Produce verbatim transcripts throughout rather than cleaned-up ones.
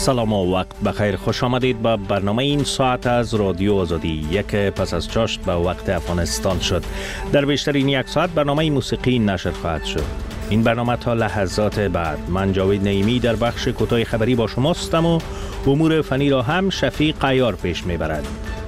سلام و وقت بخیر. خوش آمدید به برنامه این ساعت از رادیو آزادی. یک پس از چاشت به وقت افغانستان شد. در بیشتر این یک ساعت برنامه موسیقی نشر خواهد شد. این برنامه تا لحظات بعد. من جاوید نعیمی در بخش کوتاه خبری با شماستم و امور فنی را هم شفیق عیار پیش میبرد.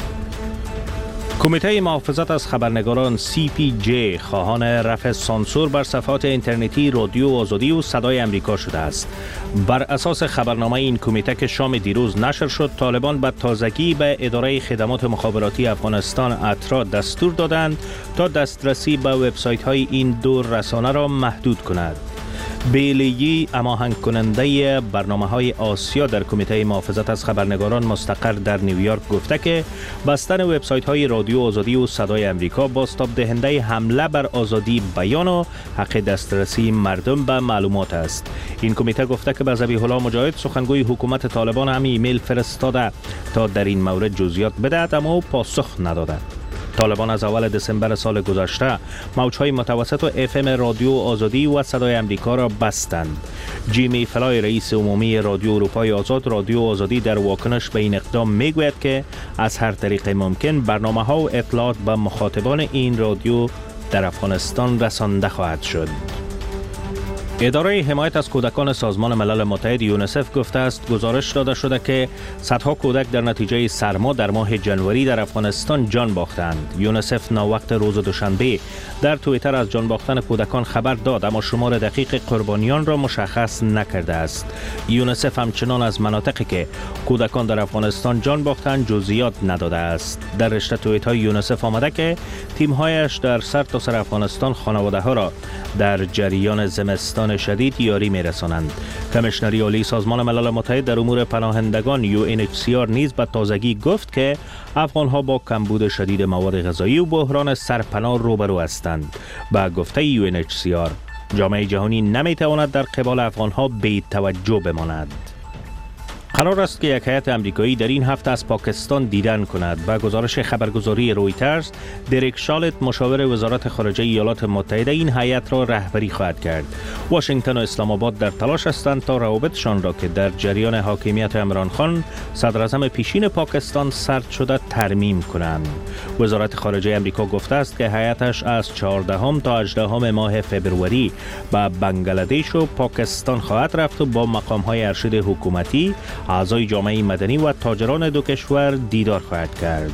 کمیته محافظت از خبرنگاران سی پی جی خواهان رفع سانسور بر صفحات اینترنتی رادیو آزادی و صدای امریکا شده است. بر اساس خبرنامه این کمیته که شام دیروز نشر شد، طالبان به تازگی به اداره خدمات مخابراتی افغانستان اترا دستور دادند تا دسترسی به وبسایت های این دو رسانه را محدود کند. بیلیگی هماهنگ کننده برنامه های آسیا در کمیته محافظت از خبرنگاران مستقر در نیویورک گفته که بستن وبسایت های رادیو آزادی و صدای امریکا بازتاب دهنده حمله بر آزادی بیان و حق دسترسی مردم به معلومات است. این کمیته گفته که به ذبیح الله مجاهد سخنگوی حکومت طالبان هم ایمیل فرستاده تا در این مورد جزئیات بدهد، اما پاسخ نداده. طالبان از اول دسامبر سال گذشته موجهای متوسط و اف ام رادیو آزادی و صدای امریکا را بستند. جیمی فلای رئیس عمومی رادیو اروپای آزاد رادیو آزادی در واکنش به این اقدام میگوید که از هر طریق ممکن برنامه ها و اطلاعات به مخاطبان این رادیو در افغانستان رسانده خواهد شد. اداره حمایت از کودکان سازمان ملل متحد یونیسف گفته است گزارش داده شده که صدها کودک در نتیجه سرما در ماه جنوری در افغانستان جان باختند. یونیسف ناوقت روز دوشنبه در توییتر از جان باختن کودکان خبر داد، اما شمار دقیق قربانیان را مشخص نکرده است. یونیسف همچنان از مناطقی که کودکان در افغانستان جان باختند جزئیات نداده است. در رشته توییت های یونیسف آمده که تیم‌هایش در سرتاسر افغانستان خانواده‌ها را در جریان زمستان شدید یاری می‌رسانند. کمیشنری عالی سازمان ملل متحد در امور پناهندگان یو ان اچ سی آر نیز به تازگی گفت که افغان‌ها با کمبود شدید مواد غذایی و بحران سرپناه روبرو هستند. با گفته یو ان اچ سی آر، جامعه جهانی نمی‌تواند در قبال افغان‌ها بی توجه بماند. قرار است که یک هیئت امریکایی در این هفته از پاکستان دیدن کند. با گزارش خبرگزاری رویترز، دریک شالت مشاور وزارت خارجه ایالات متحده این هیئت را رهبری خواهد کرد. واشنگتن و اسلام آباد در تلاش هستند تا روابطشان را که در جریان حاکمیت عمران خان صدر اعظم پیشین پاکستان سرد شده ترمیم کنند. وزارت خارجه امریکا گفته است که هیئتش از چهاردهم تا هجدهم ماه فوریه به بنگلادش و پاکستان خواهد رفت و با مقام‌های ارشد حکومتی، اعضای جامعه مدنی و تاجران دو کشور دیدار خواهد کرد.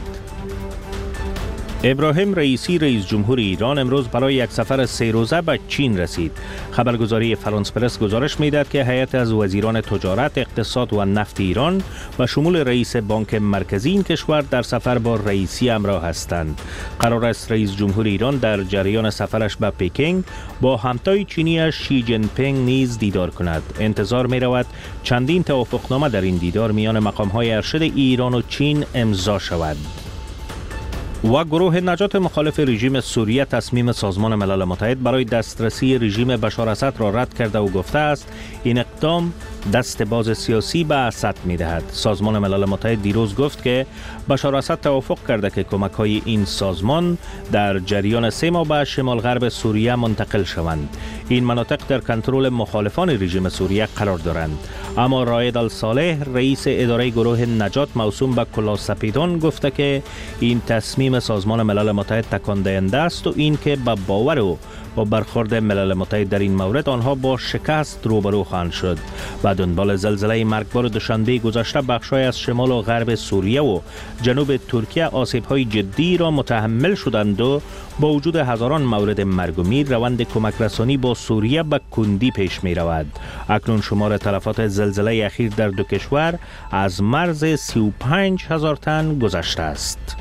ابراهیم رئیسی رئیس جمهور ایران امروز برای یک سفر سه روزه به چین رسید. خبرگزاری فرانس پرس گزارش می‌دهد که هیئت از وزیران تجارت، اقتصاد و نفت ایران به شمول رئیس بانک مرکزی این کشور در سفر با رئیسی همراه هستند. قرار است رئیس جمهور ایران در جریان سفرش به پکینگ با همتای چینی شی جین پینگ نیز دیدار کند. انتظار می‌رود چندین توافقنامه در این دیدار میان مقام‌های ارشد ایران و چین امضا شود. و گروه نجات مخالف رژیم سوریه تصمیم سازمان ملل متحد برای دسترسی رژیم بشار اسد را رد کرده و گفته است این اقدام دست باز سیاسی به اسد می‌دهد. سازمان ملل متحد دیروز گفت که بشار اسد توافق کرده که کمک‌های این سازمان در جریان سه ماه به شمال غرب سوریه منتقل شوند. این مناطق در کنترل مخالفان رژیم سوریه قرار دارند. اما رائد الصالح رئیس اداره گروه نجات موسوم به کلاسپیدان گفته که این تصمیم سازمان ملل متحد تکان دهنده است و این که با باور و با برخورد ملل متحد در این مورد آنها با شکست روبرو خواهند شد. بعد دنبال زلزله مرگبار دوشنبه گذشته بخش‌های از شمال و غرب سوریه و جنوب ترکیه آسیب‌های جدی را متحمل شدند و با وجود هزاران مورد مرگ و میر روند کمک رسانی با سوریه به کندی پیش می رود. اکنون شمار تلفات زلزله اخیر در دو کشور از مرز سی و پنج هزار تن گذشته است.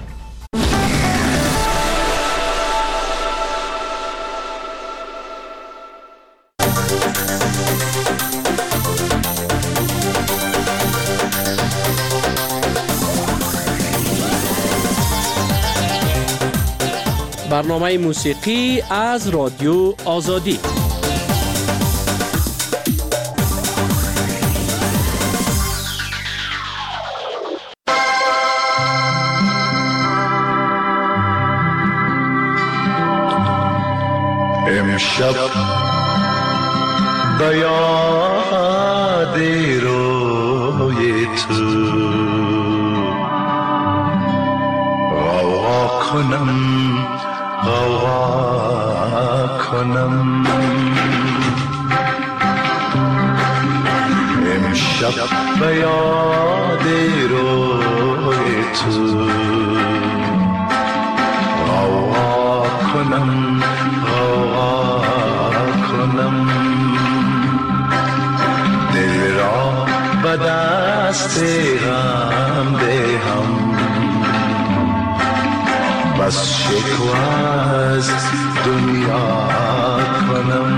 برنامه موسیقی از رادیو آزادی. امشب به یاد روی تو غوغا کنم غوغا کنم امشب به یاد روی تو غوغا کنم غوغا کنم دل را به دست غم دهم بس شکوه از دنیا کنم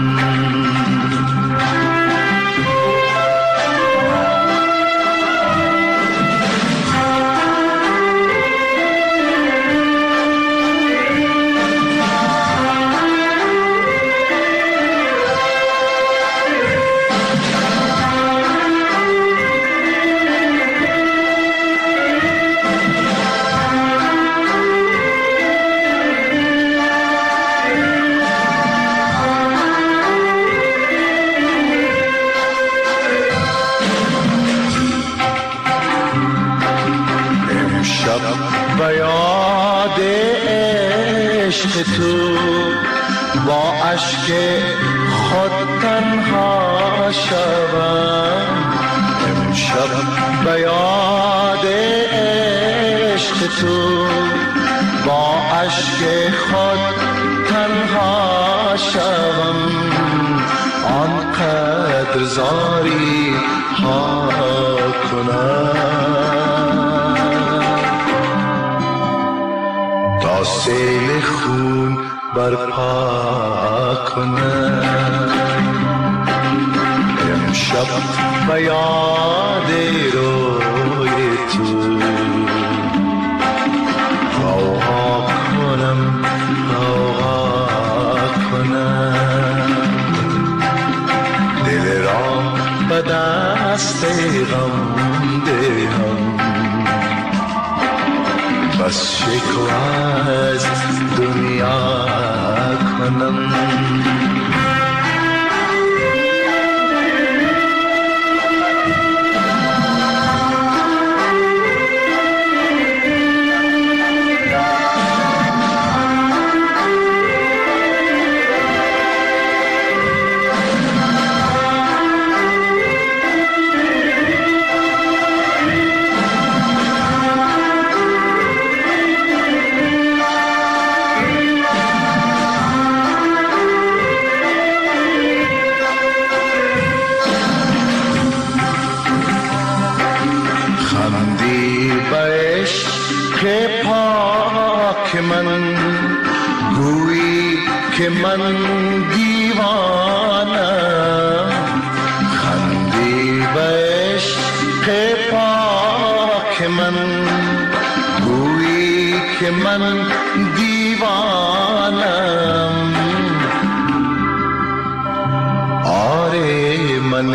به یاد عشق تو با اشک خود تنها شوم امشب به یاد عشق تو با اشک خود تنها شوم آنقدر زاری ها کنم تا سیل خون برپا کنم امشب به یاد روی تو غوغا کنم غوغا کنم دل را به دست غم دهم بس شکوه از دنیا کنم که من دیوانم خندی به عشق پاک من گویی که من دیوانم آره من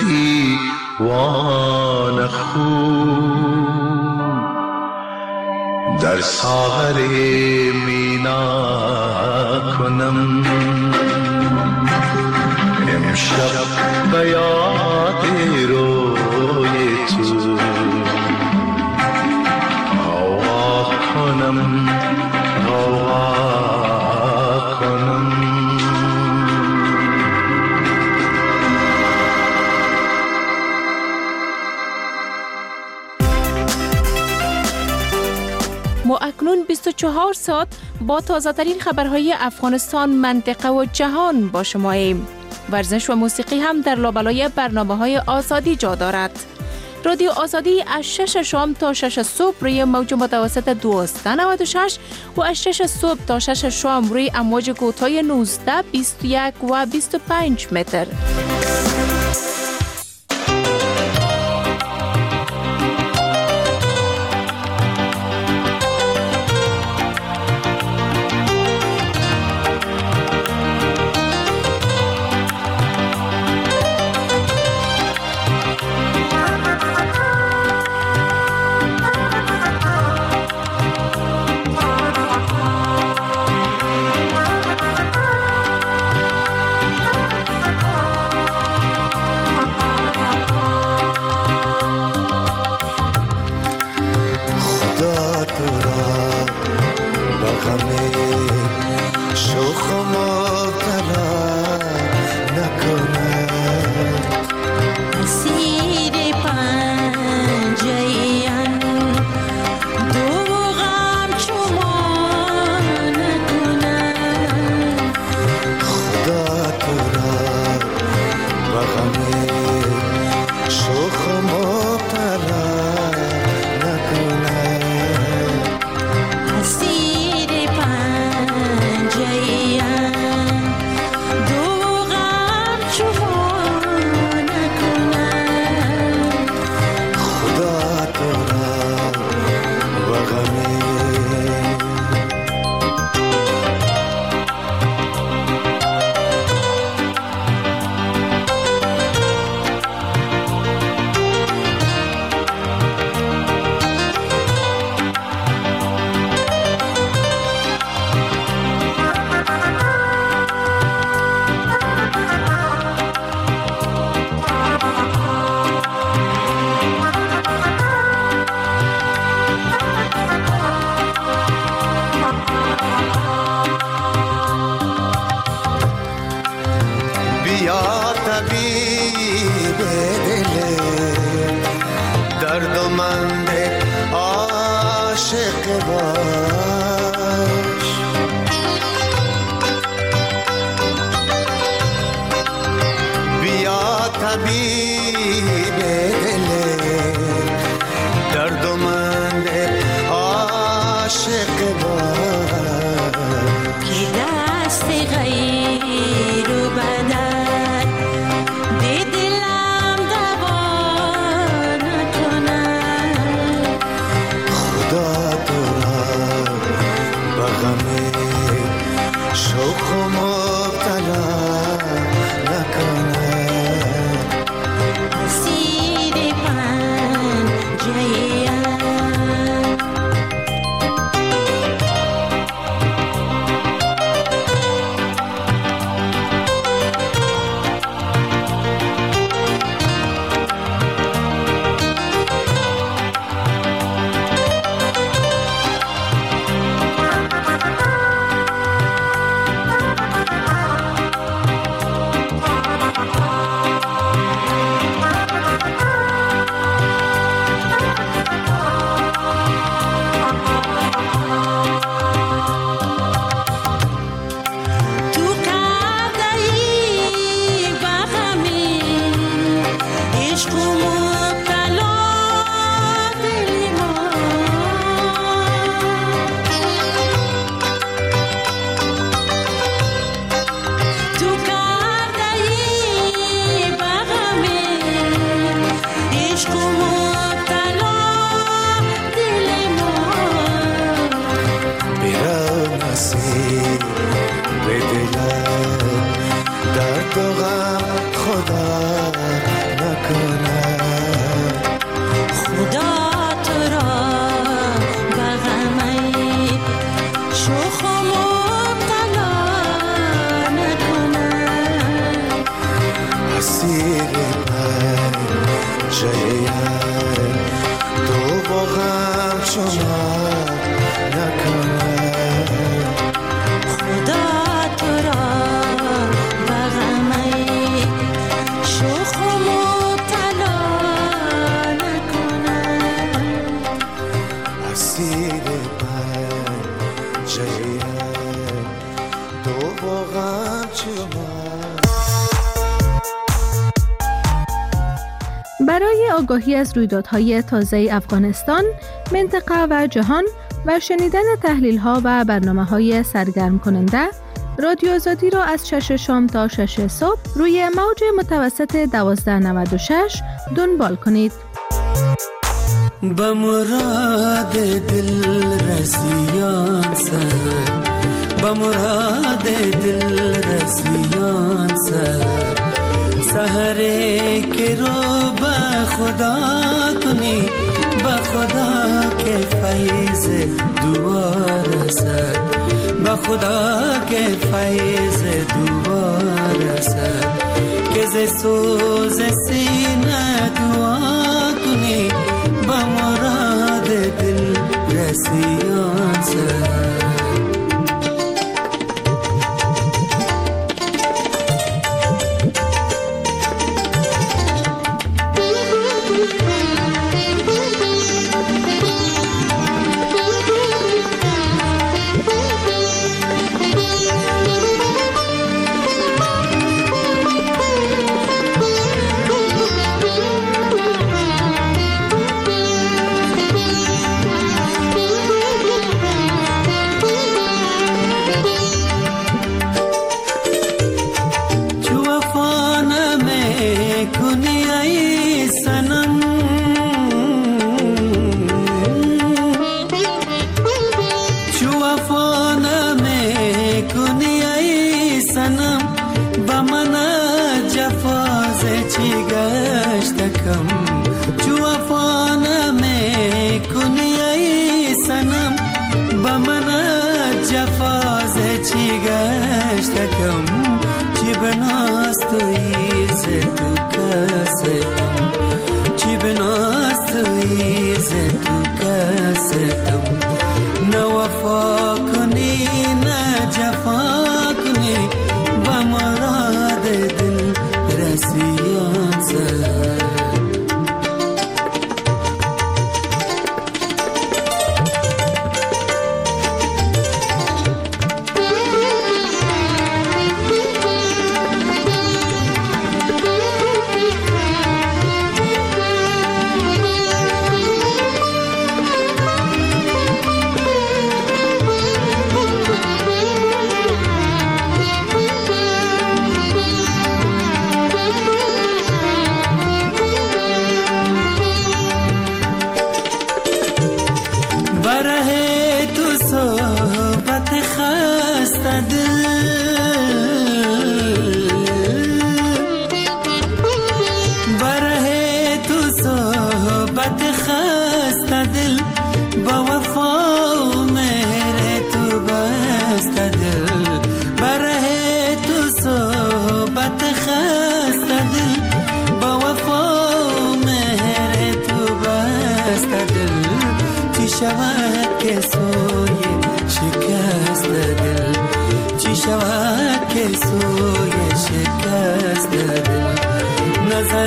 دیوان خون در ساغر مینا کنم امشب به یاد روی تو غوغا کنم غوغا کنم ما اکنون بیست و چهار ساعت با تازه ترین خبرهای افغانستان، منطقه و جهان با شماییم. ورزش و موسیقی هم در لابلای برنامه‌های آزادی جا دارد. رادیو آزادی از شش شام تا شش صبح روی موج متوسط دویست و نود و شش و از شش صبح تا شش شام روی امواج کوتاه نوزده، بیست و یک و بیست و پنج متر. شوخ و مبتلا نکند اسیر پنجه این دو غم شما نکند خدا تو را به غم شوخ و مبتلا نکند اسیر پنجه این دو غم شما نکند خدا تو را به غم بیا طبیب دل دردمند عاشق باش بیا طبیب دل دردمند عاشق باش که دست غیر و بدن به دلم دوا نکند خدا تو را به غم شوخ و مبتلا نکند اسیر پنجه این تو کرده ای به غم عشق و مبتلا دل ما تو کرده ای به غم عشق و مبتلا دل ما بیرون مسیر به دلم درد و غم خدا نکند خدا تو را به غم شوخ و مبتلا نکند اسیر پنجه این تو با غم شما نکند خدا تو را به غم شوخ و مبتلا نکند اسیر پنجه این تو با غم شما. برای آگاهی از رویدادهای تازه افغانستان، منطقه و جهان و شنیدن تحلیل‌ها و برنامه‌های سرگرم کننده، رادیو آزادی را از شش شام تا شش صبح روی موج متوسط دوازده نود و شش دنبال کنید. به مراد دل رسیان سر به مراد دل رسیان سر سحره که رو به خدا کنی به خدا که فیض دوار سر به خدا که فیض دوار سر که ز سوز سینه دعا کنی به مراد دل رسیان سر سنم با من جفاز چی گشتکم چو وفا نمیکنی ای سنم با من جفاز چی گشتکم چی بناستوی زدو کستم چی بناستوی زدو کستم نه وفا کنی نه جفا کنی با مراد دل رسیان سر شود که سوی شکست دل چی شود که سوی شکست دل نظر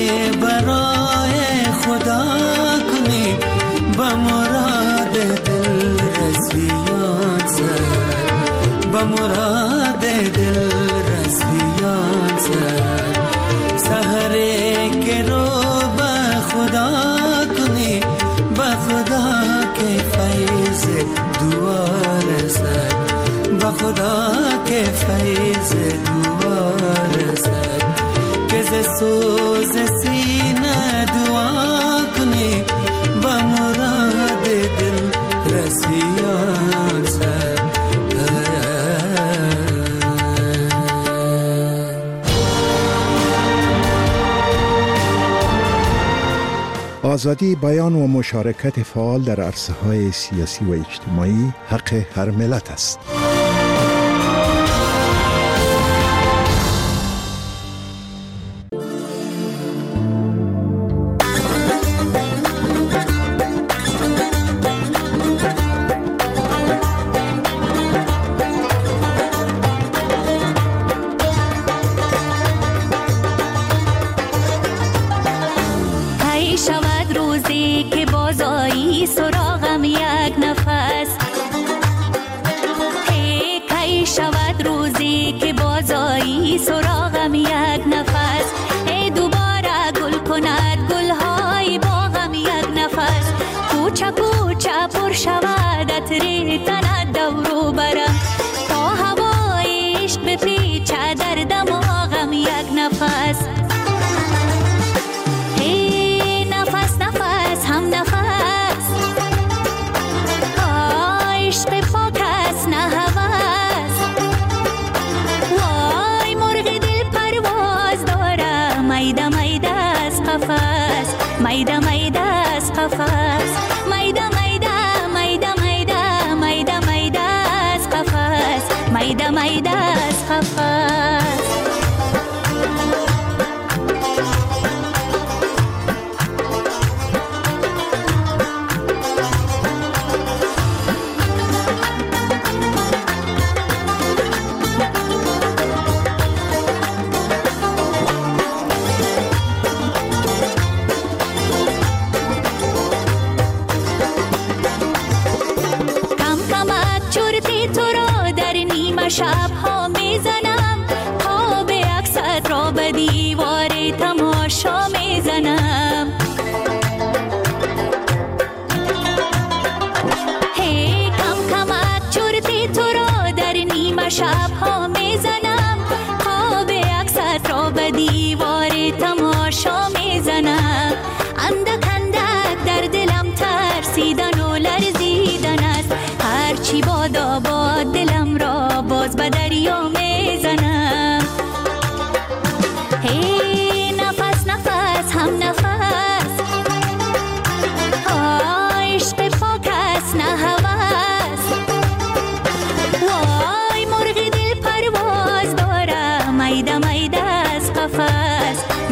برای خدا کنی با مراد دل رسیان سر با مراد دل رسیان سر سحره که رو با خدا کنی با خدا که فیض دوار سر با خدا که فیض دوار سر که ز سوز سینه دعا کنی با مراد دل رسیان سر آزادی بیان و مشارکت فعال در عرصه‌های سیاسی و اجتماعی حق هر ملت است. هرچی بادا باد دلم را باز به دریا میزنم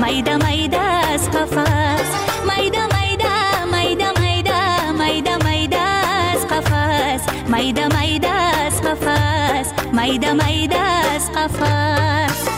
میده میده از قفس میده میده میده میده میده میده از قفس میده میده از قفس میده میده از قفس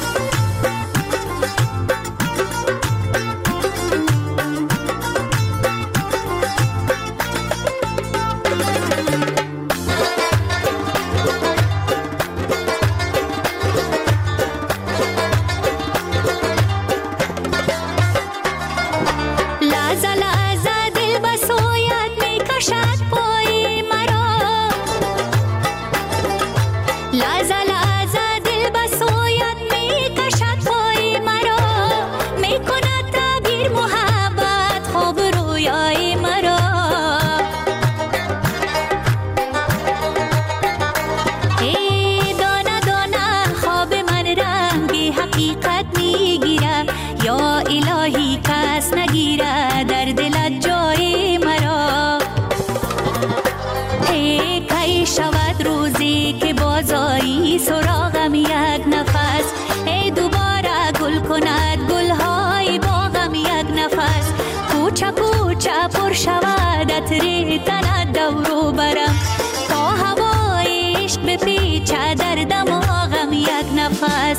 سراغم یک نفس ای دوباره گل کند گلهای باغم یک نفس کوچه کوچه پر شود عطر تنت دورو برم تا هوای عشق بپیچه در دماغم یک نفس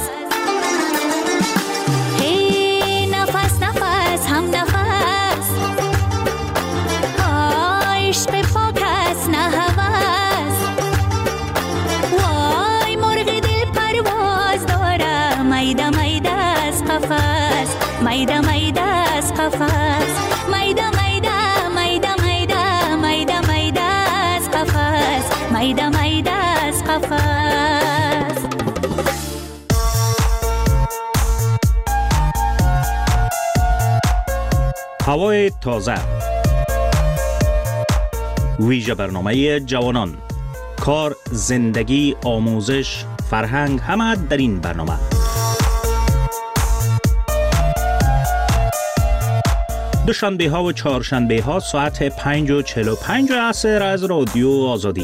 ای نفس نفس هم نفس عشق پاک است نه هوس وای مرغ دل پرواز داره میده میده از قفس میده میده از قفس میده میده میده میده میده میده از قفس میده میده از قفس هوای تازه ویژه برنامه جوانان کار، زندگی، آموزش، فرهنگ همه در این برنامه. دوشنبه ها و چهارشنبه ها ساعت پنج و چهل و پنج عصر از رادیو آزادی.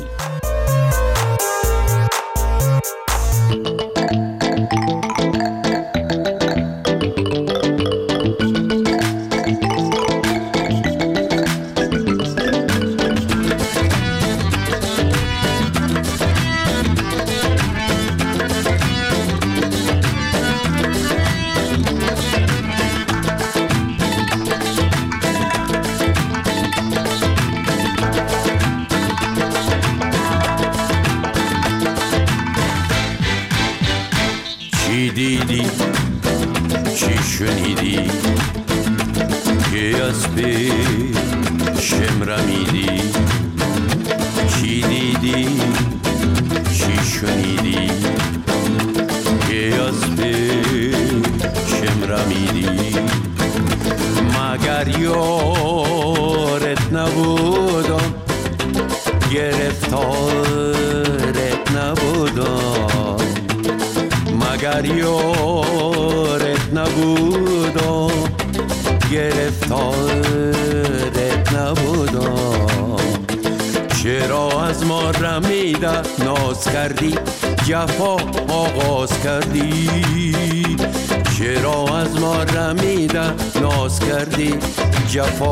جفا آغاز کردی چرا از ما رمیده ناز کردی جفا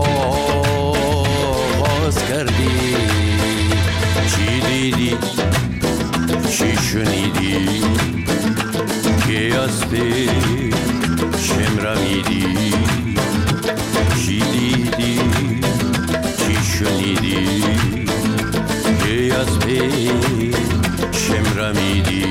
آغاز کردی چی دیدی چی شنیدی که از پیشم رمیدی چی دیدی چی شنیدی که از پیشم رمیدی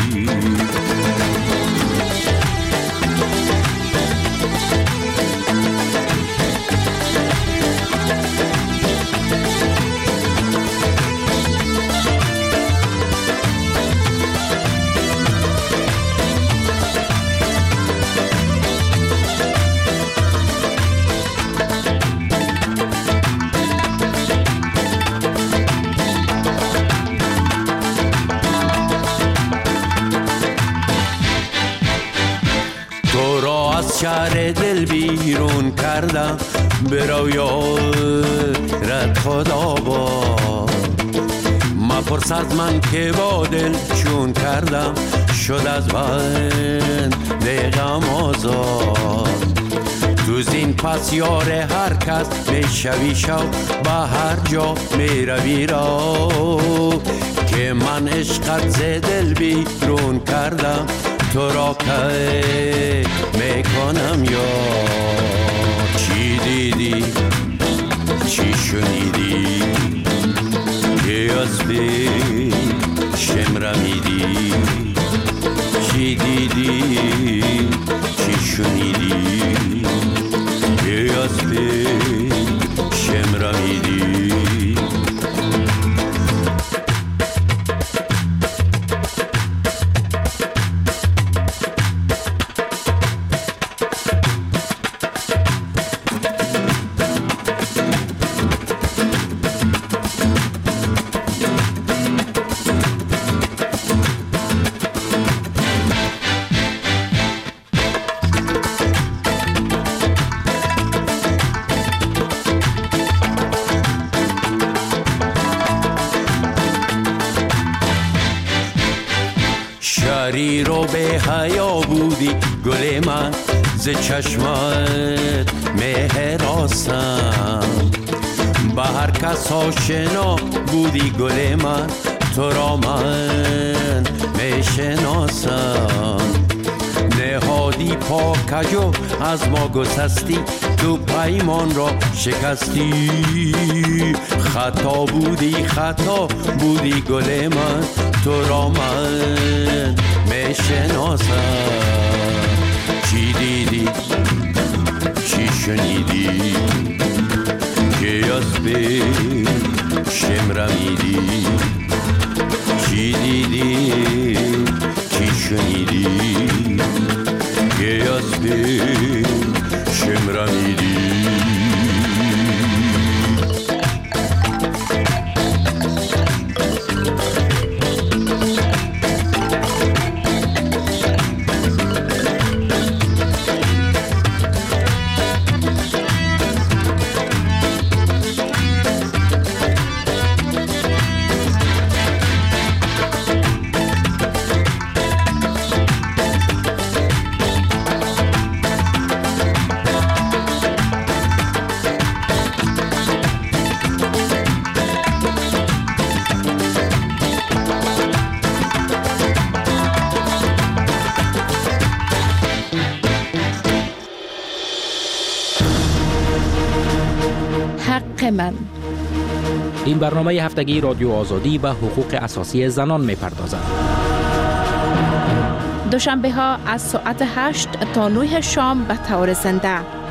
شهر دل بیرون کردم برو یارت خدا با مپرس از من که با دل چون کردم شد از بند غم آزاد تو زین پس یار هر کس میشوی شو به هر جا میروی را که من عشقت ز دل بیرون کردم تو را که میکنم یار چی دیدی چی شنیدی که از بی شمرمیدی چی دیدی چی شنیدی که از بی شمرمیدی شریر و به حیا بودی گل من ز چشمت مهراسم به هر کس آشنا بودی گل من تو را من میشناسم نهادی پاکجو از ما گسستی تو پیمان را شکستی خطا بودی خطا بودی گل من تو را من میشناسم چی دیدی چی شنیدی که از بی شمرمیدی چی دیدی چی شنیدی که از بی شمرمیدی من. این برنامه هفتگی رادیو آزادی به حقوق اساسی زنان می‌پردازد. دوشنبه ها از ساعت هشت تا نه شام به طور زنده